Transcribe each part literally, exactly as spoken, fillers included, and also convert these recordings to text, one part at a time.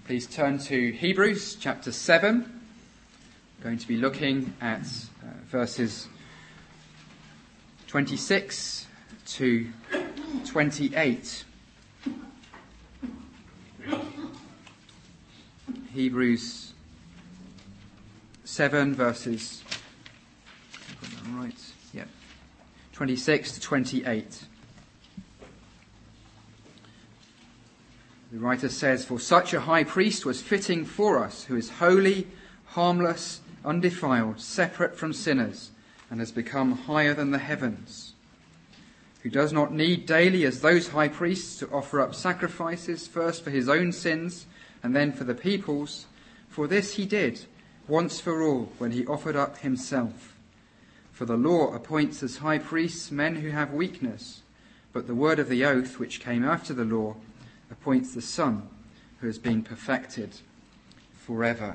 Please turn to Hebrews chapter seven. I'm going to be looking at uh, verses twenty-six to twenty-eight. Hebrews seven verses right, yeah, twenty-six to twenty-eight. The writer says, "For such a high priest was fitting for us, who is holy, harmless, undefiled, separate from sinners, and has become higher than the heavens, who does not need daily, as those high priests, to offer up sacrifices, first for his own sins, and then for the people's. For this he did, once for all, when he offered up himself. For the law appoints as high priests men who have weakness, but the word of the oath, which came after the law, appoints the Son, who has been perfected forever."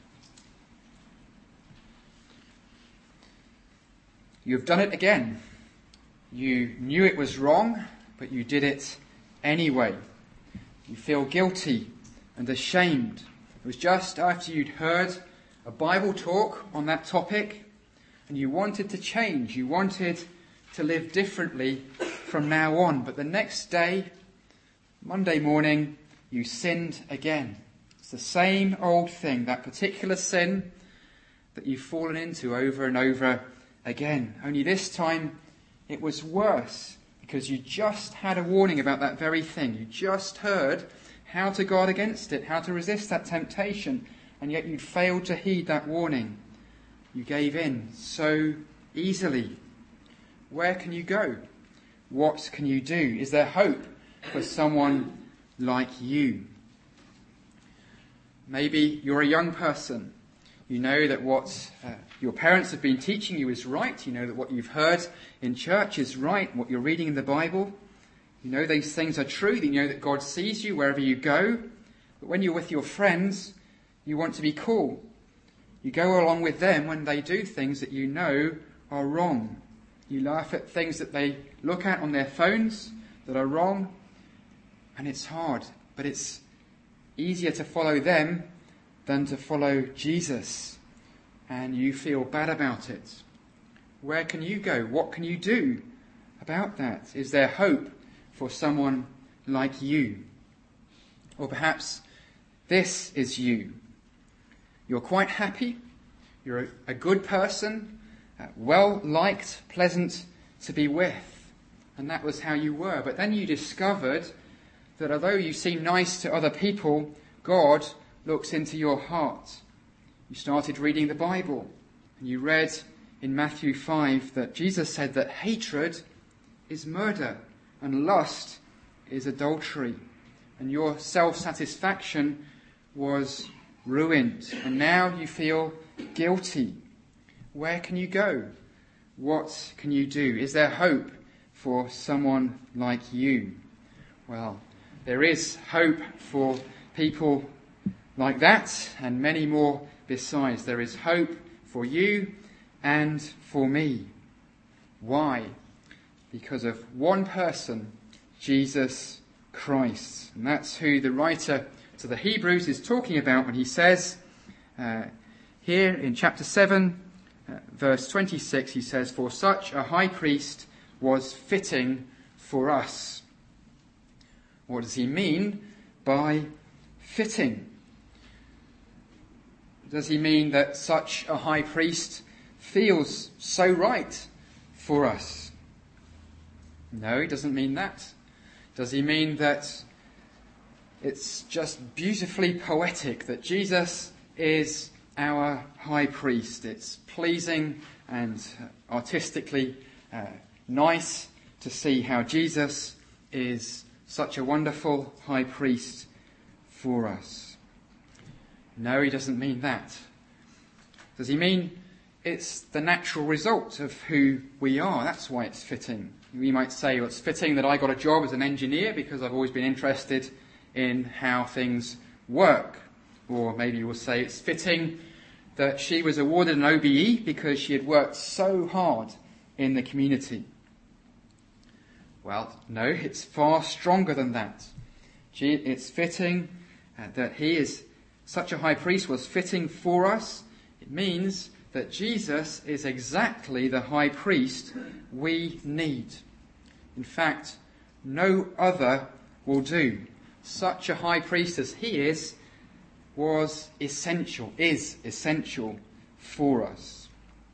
You have done it again. You knew it was wrong, but you did it anyway. You feel guilty and ashamed. It was just after you'd heard a Bible talk on that topic, and you wanted to change. You wanted to live differently from now on. But the next day, Monday morning, you sinned again. It's the same old thing, that particular sin that you've fallen into over and over again. Only this time it was worse, because you just had a warning about that very thing. You just heard how to guard against it, how to resist that temptation, and yet you failed to heed that warning. You gave in so easily. Where can you go? What can you do? Is there hope for someone like you? Maybe you're a young person. You know that what uh, your parents have been teaching you is right. You know that what you've heard in church is right, what you're reading in the Bible. You know these things are true. You know that God sees you wherever you go. But when you're with your friends, you want to be cool. You go along with them when they do things that you know are wrong. You laugh at things that they look at on their phones that are wrong. And it's hard, but it's easier to follow them than to follow Jesus. And you feel bad about it. Where can you go? What can you do about that? Is there hope for someone like you? Or perhaps this is you. You're quite happy. You're a good person, uh, well-liked, pleasant to be with. And that was how you were. But then you discovered that although you seem nice to other people, God looks into your heart. You started reading the Bible, and you read in Matthew five that Jesus said that hatred is murder, and lust is adultery. And your self-satisfaction was ruined, and now you feel guilty. Where can you go? What can you do? Is there hope for someone like you? Well, there is hope for people like that, and many more besides. There is hope for you and for me. Why? Because of one person, Jesus Christ. And that's who the writer to the Hebrews is talking about when he says, uh, here in chapter seven, uh, verse twenty-six, he says, "For such a high priest was fitting for us." What does he mean by fitting? Does he mean that such a high priest feels so right for us? No, he doesn't mean that. Does he mean that it's just beautifully poetic that Jesus is our high priest? It's pleasing and artistically uh, nice to see how Jesus is such a wonderful high priest for us. No, he doesn't mean that. Does he mean it's the natural result of who we are? That's why it's fitting. We might say, well, it's fitting that I got a job as an engineer because I've always been interested in how things work. Or maybe we'll say it's fitting that she was awarded an O B E because she had worked so hard in the community. Well, no, it's far stronger than that. It's fitting uh, that he is such a high priest was fitting for us, it means that Jesus is exactly the high priest we need. In fact, no other will do. Such a high priest as he is was essential, is essential for us.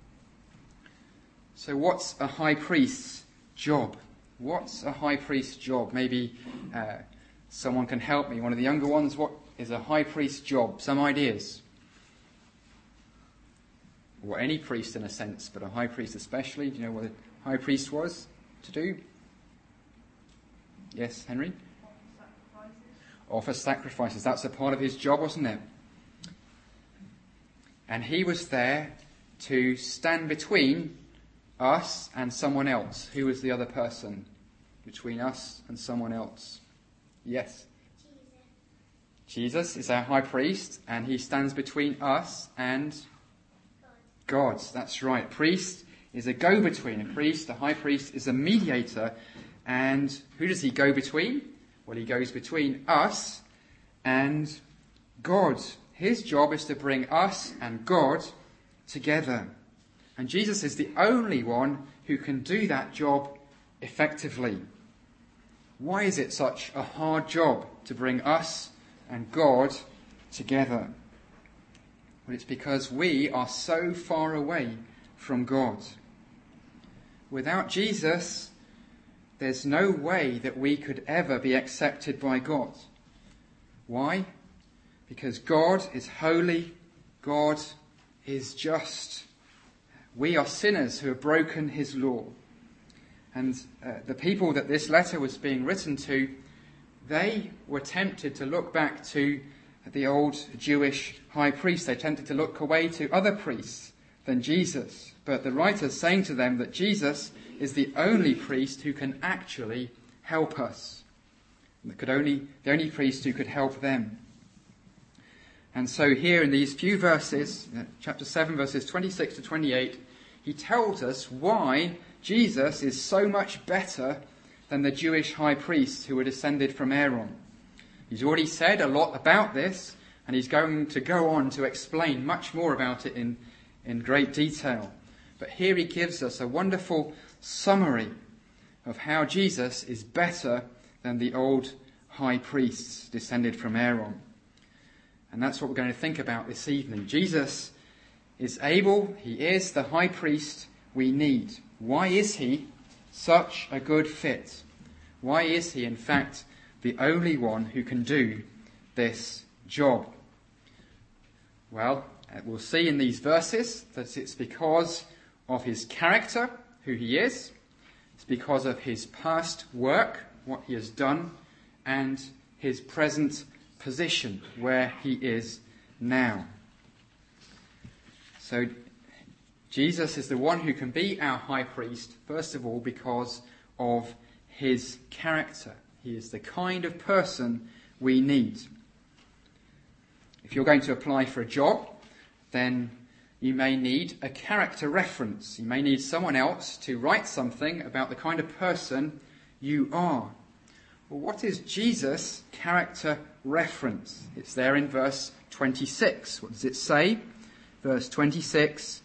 So what's a high priest's job? What's a high priest's job? Maybe uh, someone can help me. One of the younger ones, what is a high priest's job? Some ideas? Or any priest in a sense, but a high priest especially. Do you know what a high priest was to do? Yes, Henry? Offer sacrifices. That's a part of his job, wasn't it? And he was there to stand between us and someone else. Who was the other person between us and someone else? Yes? Jesus. Jesus is our high priest, and he stands between us and God. God. That's right. Priest is a go-between. A priest, the high priest, is a mediator. And who does he go between? Well, he goes between us and God. His job is to bring us and God together. And Jesus is the only one who can do that job effectively. Why is it such a hard job to bring us and God together? Well, it's because we are so far away from God. Without Jesus, there's no way that we could ever be accepted by God. Why? Because God is holy. God is just. We are sinners who have broken his law. And uh, the people that this letter was being written to, they were tempted to look back to the old Jewish high priest. They tempted to look away to other priests than Jesus. But the writer's saying to them that Jesus is the only priest who can actually help us. And could only, the only priest who could help them. And so here in these few verses, chapter seven, verses twenty-six to twenty-eight, he tells us why Jesus is so much better than the Jewish high priests who were descended from Aaron. He's already said a lot about this, and he's going to go on to explain much more about it in, in great detail. But here he gives us a wonderful summary of how Jesus is better than the old high priests descended from Aaron. And that's what we're going to think about this evening. Jesus is able, he is the high priest we need. Why is he such a good fit? Why is he, in fact, the only one who can do this job? Well, we'll see in these verses that it's because of his character, who he is. It's because of his past work, what he has done, and his present position, where he is now. So Jesus is the one who can be our high priest, first of all, because of his character. He is the kind of person we need. If you're going to apply for a job, then you may need a character reference. You may need someone else to write something about the kind of person you are. Well, what is Jesus' character reference? It's there in verse twenty-six. What does it say? Verse twenty-six.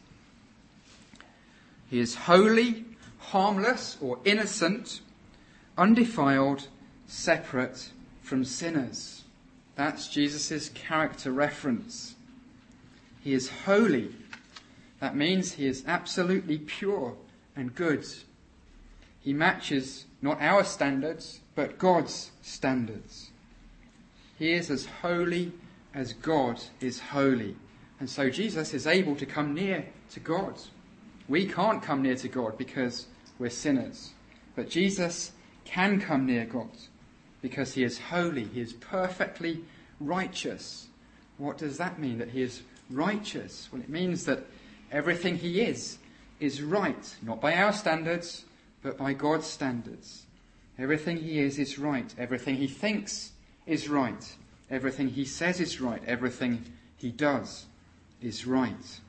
He is holy, harmless or innocent, undefiled, separate from sinners. That's Jesus' character reference. He is holy. That means he is absolutely pure and good. He matches not our standards, but God's standards. He is as holy as God is holy. And so Jesus is able to come near to God. We can't come near to God because we're sinners. But Jesus can come near God because he is holy. He is perfectly righteous. What does that mean, that he is righteous? Well, it means that everything he is is right, not by our standards, but by God's standards. Everything he is is right. Everything he thinks is right. Everything he says is right. Everything he does is right.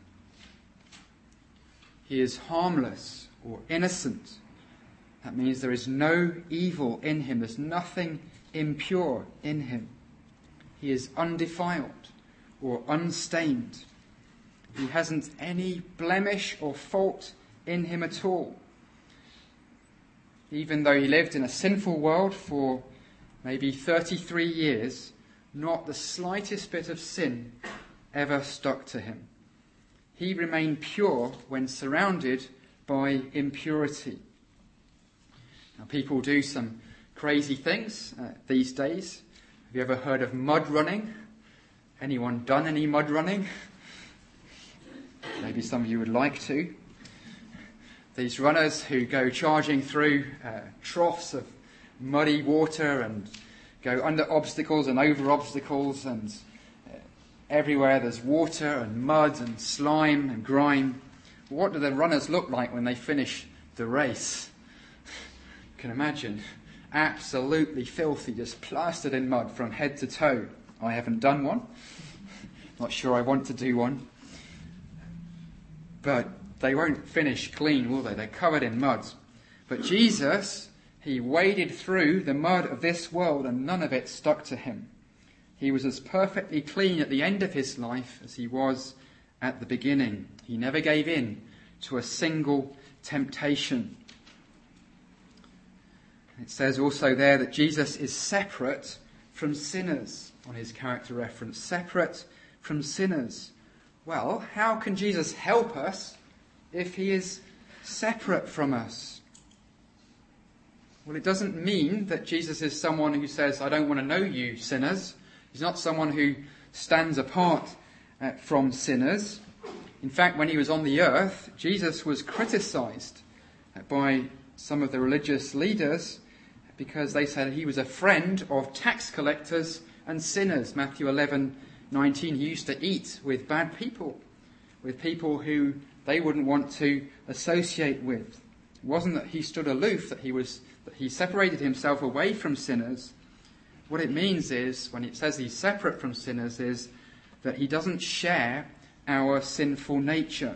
He is harmless or innocent. That means there is no evil in him. There's nothing impure in him. He is undefiled or unstained. He hasn't any blemish or fault in him at all. Even though he lived in a sinful world for maybe thirty-three years, not the slightest bit of sin ever stuck to him. He remained pure when surrounded by impurity. Now, people do some crazy things uh, these days. Have you ever heard of mud running? Anyone done any mud running? Maybe some of you would like to. These runners who go charging through uh, troughs of muddy water and go under obstacles and over obstacles, and uh, everywhere there's water and mud and slime and grime. What do the runners look like when they finish the race? You can imagine. Absolutely filthy, just plastered in mud from head to toe. I haven't done one. Not sure I want to do one. But they won't finish clean, will they? They're covered in mud. But Jesus, he waded through the mud of this world and none of it stuck to him. He was as perfectly clean at the end of his life as he was at the beginning. He never gave in to a single temptation. It says also there that Jesus is separate from sinners on his character reference. Separate from sinners. Well, how can Jesus help us if he is separate from us? Well, it doesn't mean that Jesus is someone who says, I don't want to know you, sinners. He's not someone who stands apart uh, from sinners. In fact, when he was on the earth, Jesus was criticized uh, by some of the religious leaders because they said he was a friend of tax collectors and sinners. Matthew eleven nineteen, he used to eat with bad people, with people who they wouldn't want to associate with. It wasn't that he stood aloof, that he was that he separated himself away from sinners. What it means is, when it says he's separate from sinners, is that he doesn't share our sinful nature.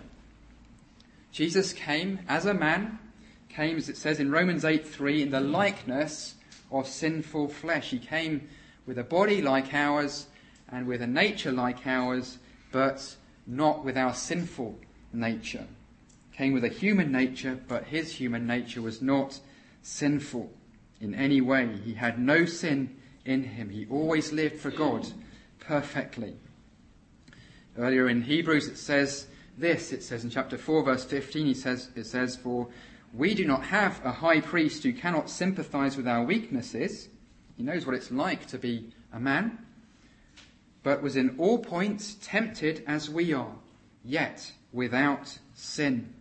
Jesus came as a man, came, as it says in Romans eight three, in the likeness of sinful flesh. He came with a body like ours and with a nature like ours, but not with our sinful nature. Came with a human nature, but his human nature was not sinful in any way. He had no sin in him. He always lived for God perfectly. Earlier in Hebrews it says this, it says in chapter four verse fifteen, he says, it says, for we do not have a high priest who cannot sympathize with our weaknesses. He knows what it's like to be a man, but was in all points tempted as we are, yet without sin.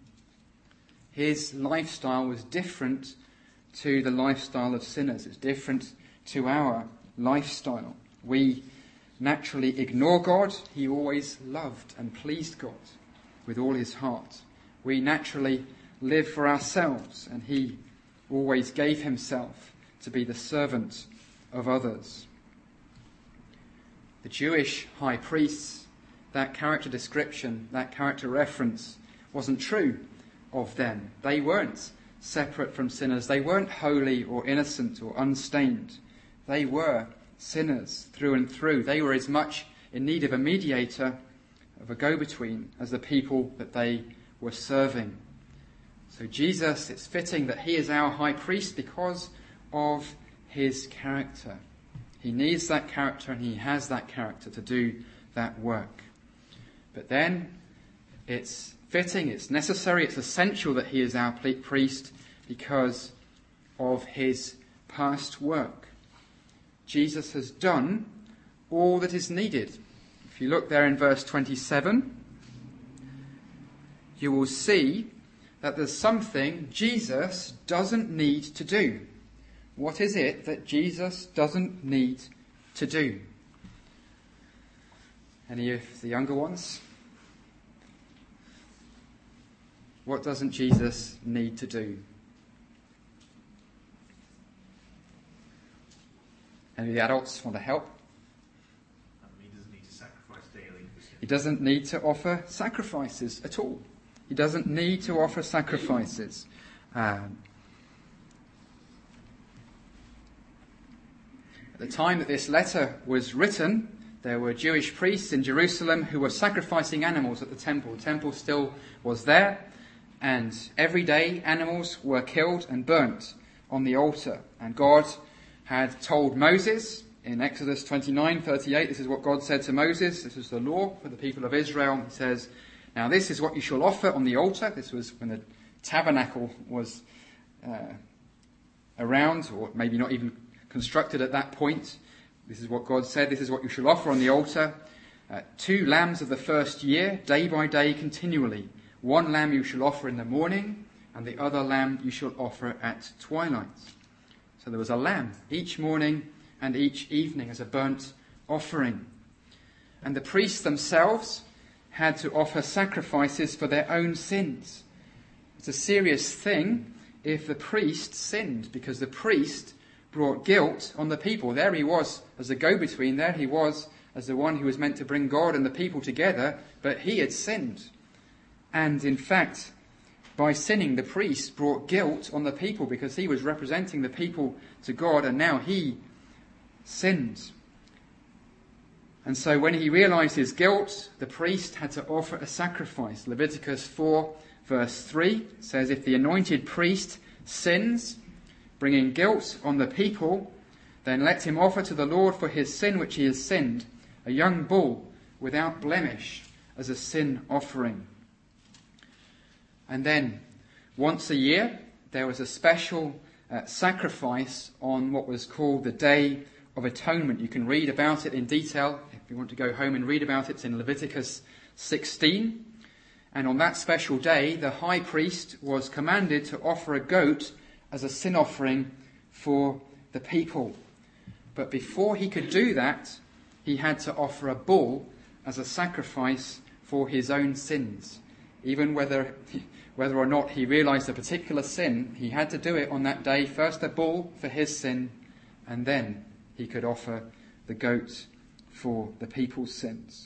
His lifestyle was different to the lifestyle of sinners. It's different to our lifestyle. We naturally ignore God. He always loved and pleased God with all his heart. We naturally live for ourselves, and he always gave himself to be the servant of others. The Jewish high priests, that character description, that character reference wasn't true of them. They weren't separate from sinners. They weren't holy or innocent or unstained. They were sinners through and through. They were as much in need of a mediator, of a go-between, as the people that they were serving. So Jesus, it's fitting that he is our high priest because of his character. He needs that character, and he has that character to do that work. But then it's fitting, it's necessary, it's essential that he is our priest because of his past work. Jesus has done all that is needed. If you look there in verse twenty-seven, you will see that there's something Jesus doesn't need to do. What is it that Jesus doesn't need to do? Any of the younger ones? What doesn't Jesus need to do? Any of the adults want to help? He doesn't need to sacrifice daily. He doesn't need to offer sacrifices at all. He doesn't need to offer sacrifices. Um, the time that this letter was written, there were Jewish priests in Jerusalem who were sacrificing animals at the temple. The temple still was there, and every day animals were killed and burnt on the altar. And God had told Moses in Exodus twenty-nine thirty-eight, this is what God said to Moses, this is the law for the people of Israel. He says, now this is what you shall offer on the altar. This was when the tabernacle was uh, around, or maybe not even constructed at that point. This is what God said, this is what you shall offer on the altar. Uh, two lambs of the first year, day by day, continually. One lamb you shall offer in the morning, and the other lamb you shall offer at twilight. So there was a lamb each morning and each evening as a burnt offering. And the priests themselves had to offer sacrifices for their own sins. It's a serious thing if the priest sinned, because the priest brought guilt on the people. There he was as a go-between, there he was as the one who was meant to bring God and the people together, but he had sinned. And in fact, by sinning, the priest brought guilt on the people because he was representing the people to God, and now he sinned. And so when he realized his guilt, the priest had to offer a sacrifice. Leviticus four verse three says, if the anointed priest sins, bringing guilt on the people, then let him offer to the Lord for his sin which he has sinned, a young bull without blemish as a sin offering. And then, once a year, there was a special uh, sacrifice on what was called the Day of Atonement. You can read about it in detail. If you want to go home and read about it, it's in Leviticus sixteen. And on that special day, the high priest was commanded to offer a goat as a sin offering for the people. But before he could do that, he had to offer a bull as a sacrifice for his own sins. Even whether whether or not he realized a particular sin, he had to do it on that day. First a bull for his sin, and then he could offer the goat for the people's sins.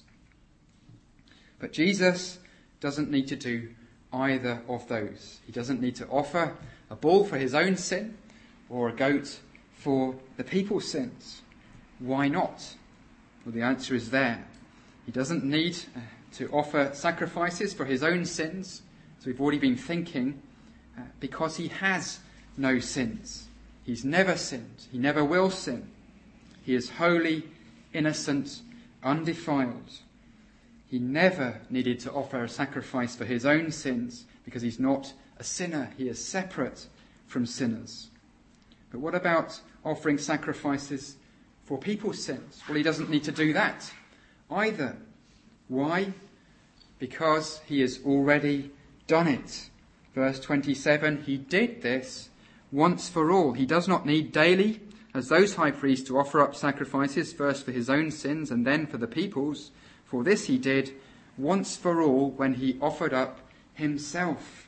But Jesus doesn't need to do either of those. He doesn't need to offer a bull for his own sin or a goat for the people's sins. Why not? Well, the answer is there. He doesn't need to offer sacrifices for his own sins, as we've already been thinking, uh, because he has no sins. He's never sinned. He never will sin. He is holy, innocent, undefiled. He never needed to offer a sacrifice for his own sins because he's not a sinner. He is separate from sinners. But what about offering sacrifices for people's sins? Well, he doesn't need to do that either. Why? Because he has already done it. Verse twenty-seven, he did this once for all. He does not need daily, as those high priests, to offer up sacrifices, first for his own sins and then for the people's. For this he did once for all when he offered up himself.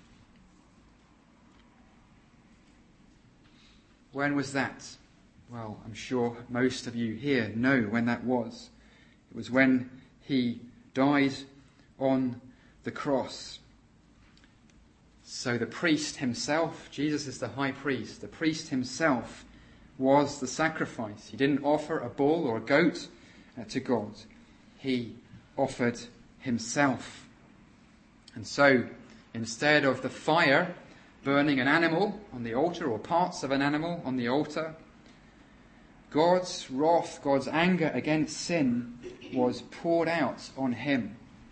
When was that? Well, I'm sure most of you here know when that was. It was when he died on the cross. So the priest himself, Jesus is the high priest, the priest himself was the sacrifice. He didn't offer a bull or a goat uh, to God. He offered himself. And so, instead of the fire burning an animal on the altar or parts of an animal on the altar, God's wrath, God's anger against sin was poured out on him.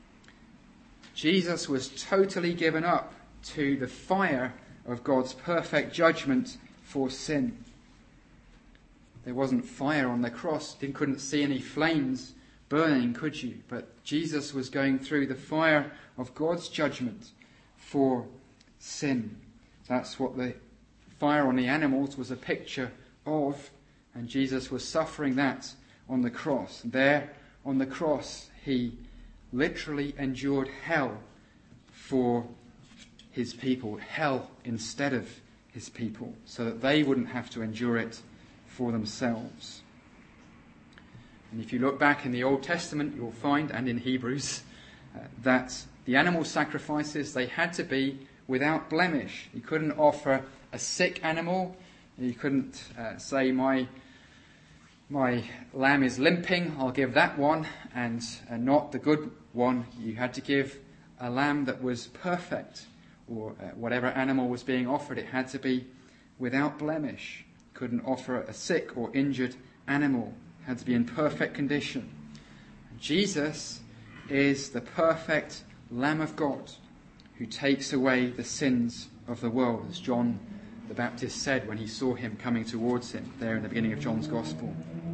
Jesus was totally given up to the fire of God's perfect judgment for sin. There wasn't fire on the cross. You couldn't see any flames burning, could you? But Jesus was going through the fire of God's judgment for sin. That's what the fire on the animals was a picture of, and Jesus was suffering that on the cross. There on the cross, he literally endured hell for his people, hell instead of his people, so that they wouldn't have to endure it for themselves. And if you look back in the Old Testament, you'll find, and in Hebrews, uh, that the animal sacrifices, they had to be without blemish. You couldn't offer a sick animal. You couldn't uh, say, my my lamb is limping, I'll give that one, and uh, not the good one. You had to give a lamb that was perfect, or uh, whatever animal was being offered, it had to be without blemish. Couldn't offer a sick or injured animal. It had to be in perfect condition. And Jesus is the perfect Lamb of God who takes away the sins of the world, as John the Baptist said when he saw him coming towards him there in the beginning of John's Gospel.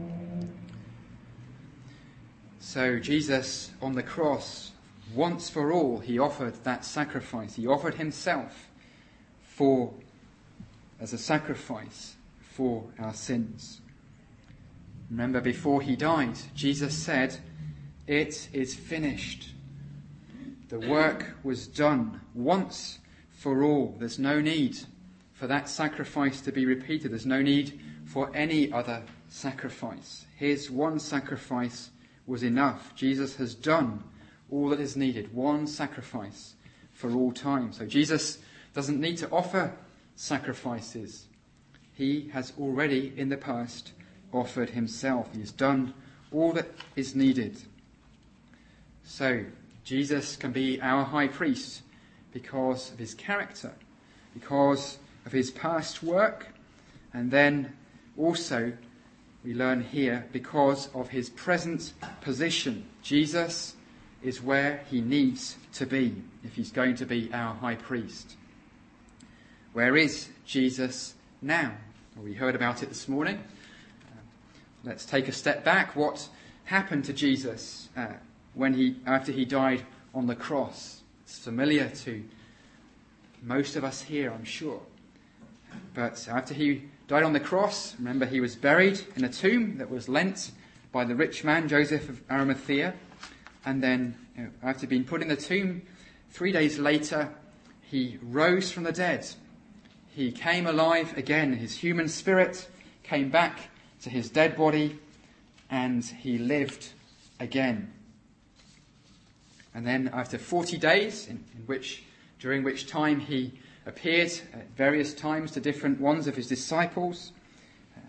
So Jesus on the cross, once for all, he offered that sacrifice. He offered himself for as a sacrifice for our sins. Remember, before he died, Jesus said, "It is finished." The work was done once for all. There's no need for that sacrifice to be repeated. There's no need for any other sacrifice. His one sacrifice was enough. Jesus has done all that is needed. One sacrifice for all time. So Jesus doesn't need to offer sacrifices. He has already in the past offered himself. He has done all that is needed. So Jesus can be our high priest because of his character, because of his past work, and then also we learn here because of his present position. Jesus is where he needs to be if he's going to be our high priest. Where is Jesus now? Well, we heard about it this morning. Uh, let's take a step back. What happened to Jesus uh, when he, after he died on the cross? It's familiar to most of us here, I'm sure. But after he died on the cross, remember he was buried in a tomb that was lent by the rich man Joseph of Arimathea. And then, you know, after being put in the tomb, three days later, he rose from the dead. He came alive again. His human spirit came back to his dead body, and he lived again. And then after forty days, in, in which during which time he appeared at various times to different ones of his disciples, uh,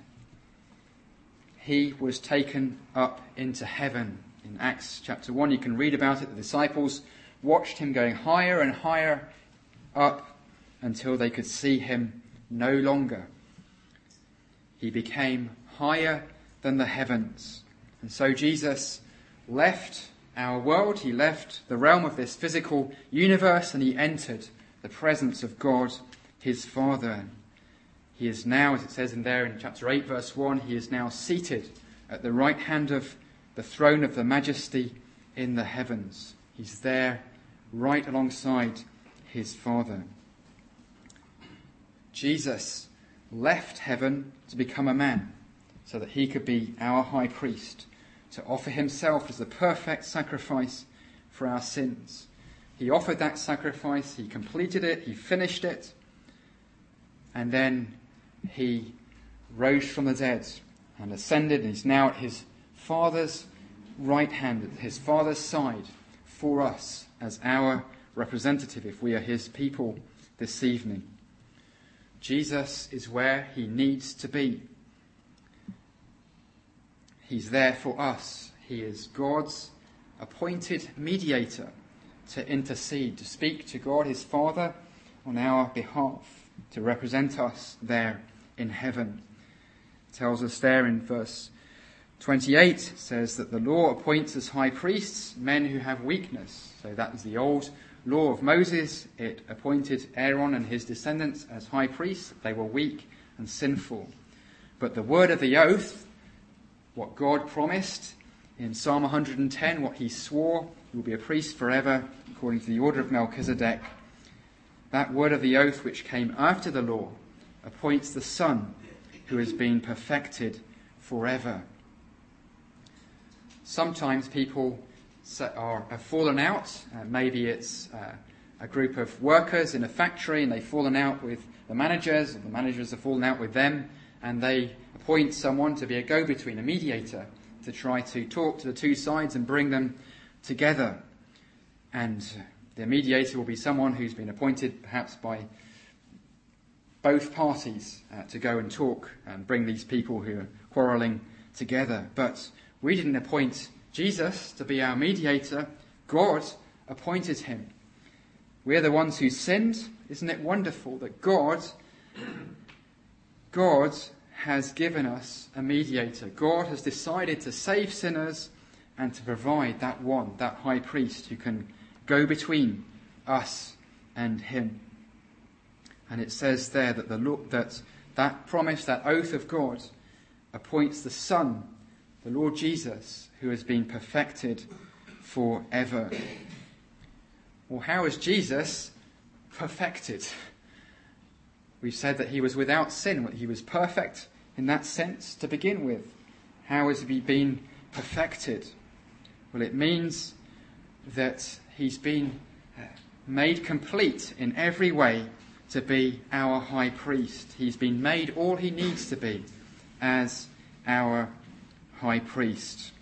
he was taken up into heaven. In Acts chapter one, you can read about it. The disciples watched him going higher and higher up until they could see him no longer. He became higher than the heavens. And so Jesus left our world, he left the realm of this physical universe, and he entered the presence of God, his Father. He is now, as it says in there in chapter eight, verse one, he is now seated at the right hand of the throne of the majesty in the heavens. He's there right alongside his Father. Jesus left heaven to become a man so that he could be our high priest, to offer himself as the perfect sacrifice for our sins. He offered that sacrifice, he completed it, he finished it, and then he rose from the dead and ascended, and he's now at his Father's right hand, at his Father's side, for us as our representative if we are his people this evening. Jesus is where he needs to be. He's there for us. He is God's appointed mediator to intercede, to speak to God his Father on our behalf, to represent us there in heaven. It tells us there in verse twenty-eight, it says that the law appoints as high priests men who have weakness. So that is the old law of Moses. It appointed Aaron and his descendants as high priests. They were weak and sinful. But the word of the oath, what God promised in Psalm one hundred ten, what he swore, he will be a priest forever according to the order of Melchizedek. That word of the oath which came after the law appoints the Son who has been perfected forever. Sometimes people are have fallen out. Uh, maybe it's uh, a group of workers in a factory and they've fallen out with the managers, or the managers have fallen out with them, and they appoint someone to be a go-between, a mediator, to try to talk to the two sides and bring them together. And the mediator will be someone who's been appointed perhaps by both parties uh, to go and talk and bring these people who are quarrelling together. But we didn't appoint Jesus to be our mediator. God appointed him. We're the ones who sinned. Isn't it wonderful that God, God has given us a mediator? God has decided to save sinners and to provide that one, that high priest who can go between us and him. And it says there that the Lord, that that promise, that oath of God, appoints the Son, the Lord Jesus, who has been perfected forever. Well, how is Jesus perfected? We've said that he was without sin. He was perfect in that sense to begin with. How has he been perfected? Well, it means that he's been made complete in every way to be our high priest. He's been made all he needs to be as our high priest.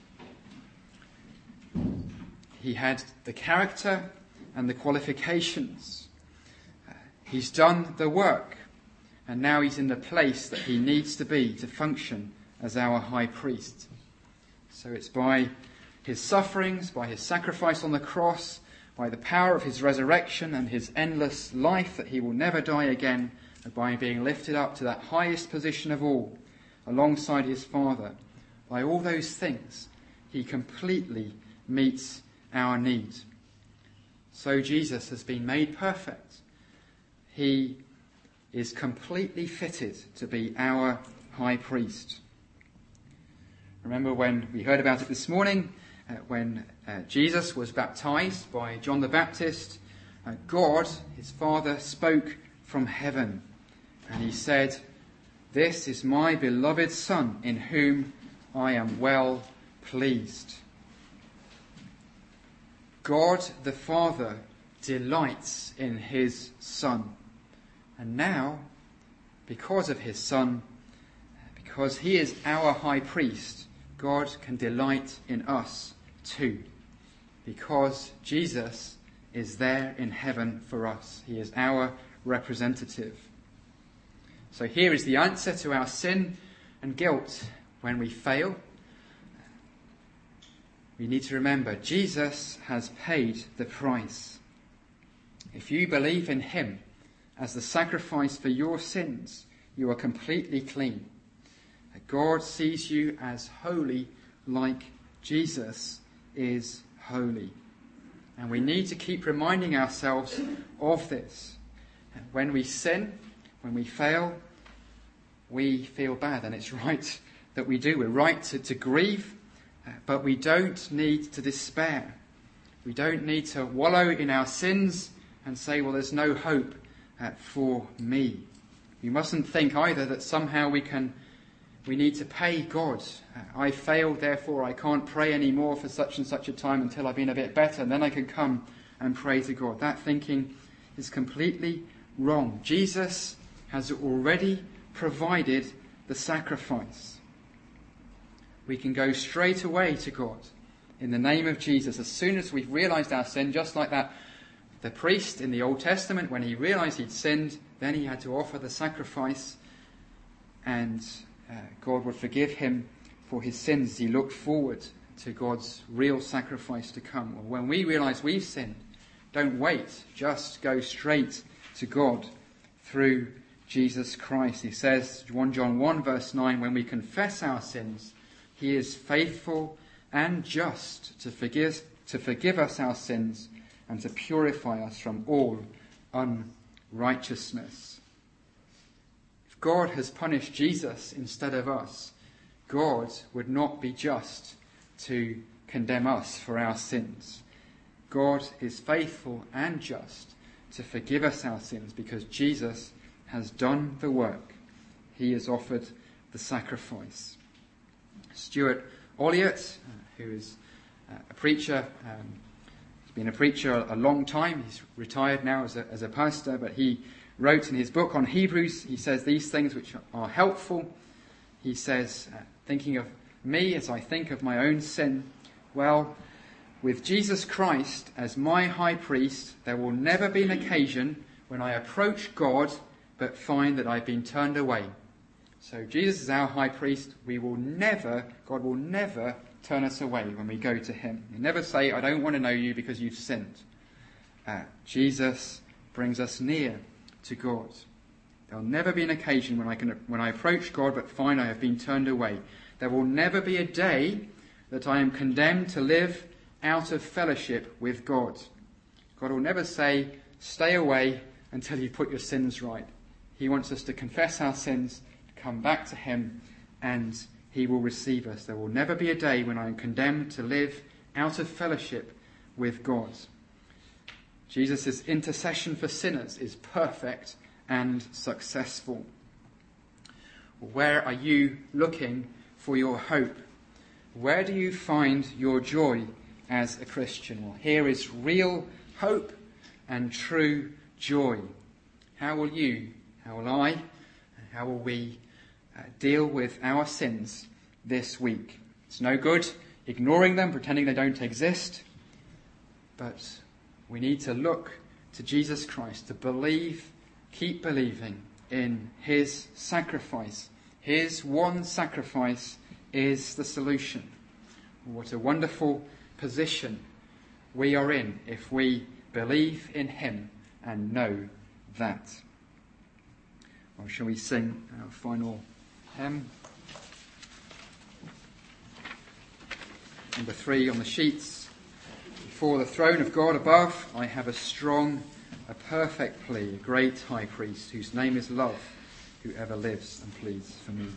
He had the character and the qualifications. Uh, he's done the work, and now he's in the place that he needs to be to function as our high priest. So it's by his sufferings, by his sacrifice on the cross, by the power of his resurrection and his endless life that he will never die again, and by being lifted up to that highest position of all, alongside his Father. By all those things, he completely meets our need. So Jesus has been made perfect. He is completely fitted to be our high priest. Remember when we heard about it this morning, uh, when uh, Jesus was baptized by John the Baptist, uh, God, his Father, spoke from heaven, and he said, "This is my beloved Son, in whom I am well pleased." God the Father delights in his Son. And now, because of his Son, because he is our high priest, God can delight in us too. Because Jesus is there in heaven for us. He is our representative. So here is the answer to our sin and guilt when we fail. We need to remember Jesus has paid the price. If you believe in him as the sacrifice for your sins, you are completely clean. God sees you as holy like Jesus is holy. And we need to keep reminding ourselves of this. When we sin, when we fail, we feel bad, and it's right that we do. We're right to, to grieve, but we don't need to despair. We don't need to wallow in our sins and say, well, there's no hope uh, for me. We mustn't think either that somehow we can, we need to pay God. Uh, I failed, therefore I can't pray anymore for such and such a time until I've been a bit better, and then I can come and pray to God. That thinking is completely wrong. Jesus has already provided the sacrifice. We can go straight away to God in the name of Jesus as soon as we've realized our sin, just like that the priest in the Old Testament, when he realized he'd sinned, then he had to offer the sacrifice, and uh, God would forgive him for his sins. He looked forward to God's real sacrifice to come. Well, when we realize we've sinned, don't wait, just go straight to God through Jesus Christ. He says, First John one verse nine, when we confess our sins, he is faithful and just to forgive, to forgive us our sins and to purify us from all unrighteousness. If God has punished Jesus instead of us, God would not be just to condemn us for our sins. God is faithful and just to forgive us our sins because Jesus has done the work. He has offered the sacrifice. Stuart Olliott, uh, who is uh, a preacher, um, he's been a preacher a, a long time. He's retired now as a, as a pastor, but he wrote in his book on Hebrews, he says these things which are helpful. He says, uh, thinking of me as I think of my own sin, well, with Jesus Christ as my high priest, there will never be an occasion when I approach God but find that I've been turned away, So Jesus is our high priest. We will never, God will never turn us away when we go to him. He'll never say, I don't want to know you because you've sinned. Uh, Jesus brings us near to God. There'll never be an occasion when I can, when I approach God but find I have been turned away. There will never be a day that I am condemned to live out of fellowship with God. God will never say, stay away until you put your sins right. He wants us to confess our sins, come back to him, and he will receive us. There will never be a day when I am condemned to live out of fellowship with God. Jesus' intercession for sinners is perfect and successful. Where are you looking for your hope? Where do you find your joy as a Christian? Well, here is real hope and true joy. How will you, how will I, how will we uh, deal with our sins this week? It's no good ignoring them, pretending they don't exist, but we need to look to Jesus Christ, to believe, keep believing in his sacrifice. His one sacrifice is the solution. What a wonderful position we are in if we believe in him and know that. Well, shall we sing our final hymn? Number three on the sheets. Before the throne of God above, I have a strong, a perfect plea, a great high priest, whose name is love, who ever lives and pleads for me.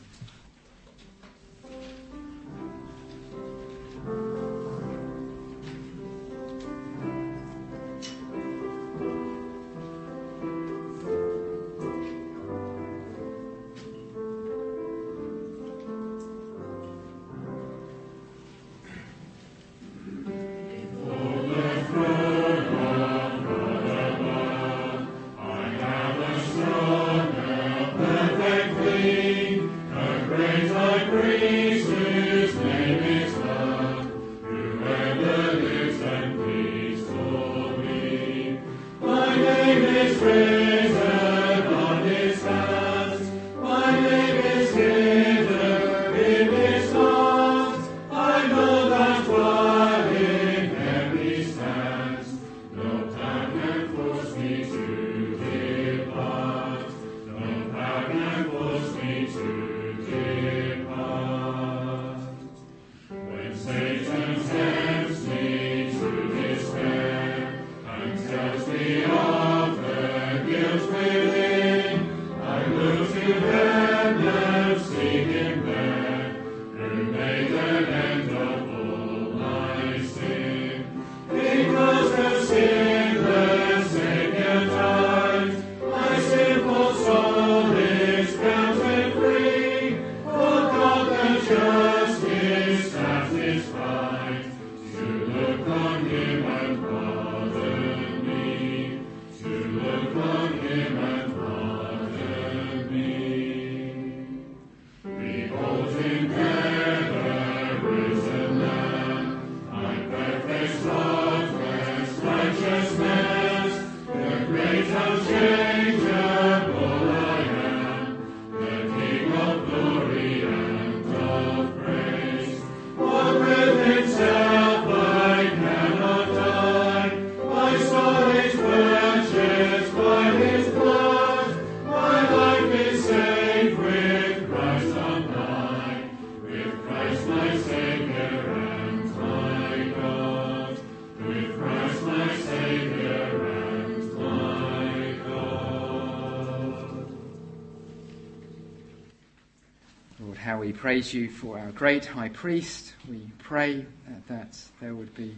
How we praise you for our great high priest. We pray uh, that there would be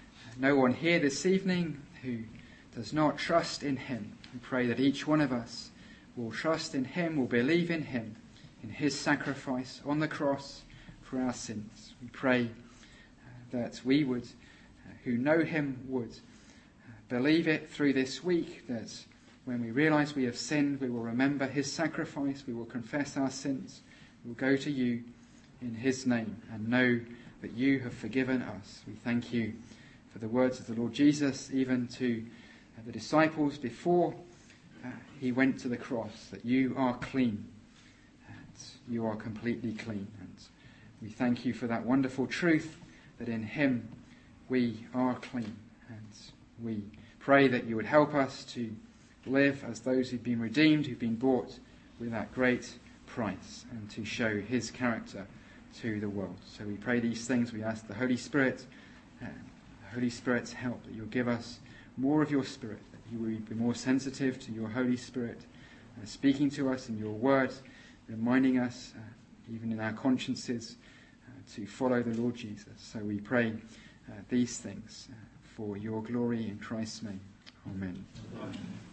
no one here this evening who does not trust in him. We pray that each one of us will trust in him, will believe in him, in his sacrifice on the cross for our sins. We pray uh, that we would, uh, who know him, would uh, believe it through this week, that when we realize we have sinned, we will remember his sacrifice, we will confess our sins, we'll go to you in his name and know that you have forgiven us. We thank you for the words of the Lord Jesus, even to uh, the disciples before uh, he went to the cross, that you are clean. And you are completely clean. And we thank you for that wonderful truth that in him we are clean. And we pray that you would help us to live as those who've been redeemed, who've been bought with that great price, and to show his character to the world. So we pray these things. We ask the Holy Spirit, uh, the Holy Spirit's help, that you'll give us more of your Spirit, that you will be more sensitive to your Holy Spirit, uh, speaking to us in your word, reminding us, uh, even in our consciences, uh, to follow the Lord Jesus. So we pray uh, these things uh, for your glory in Christ's name. Amen. Amen.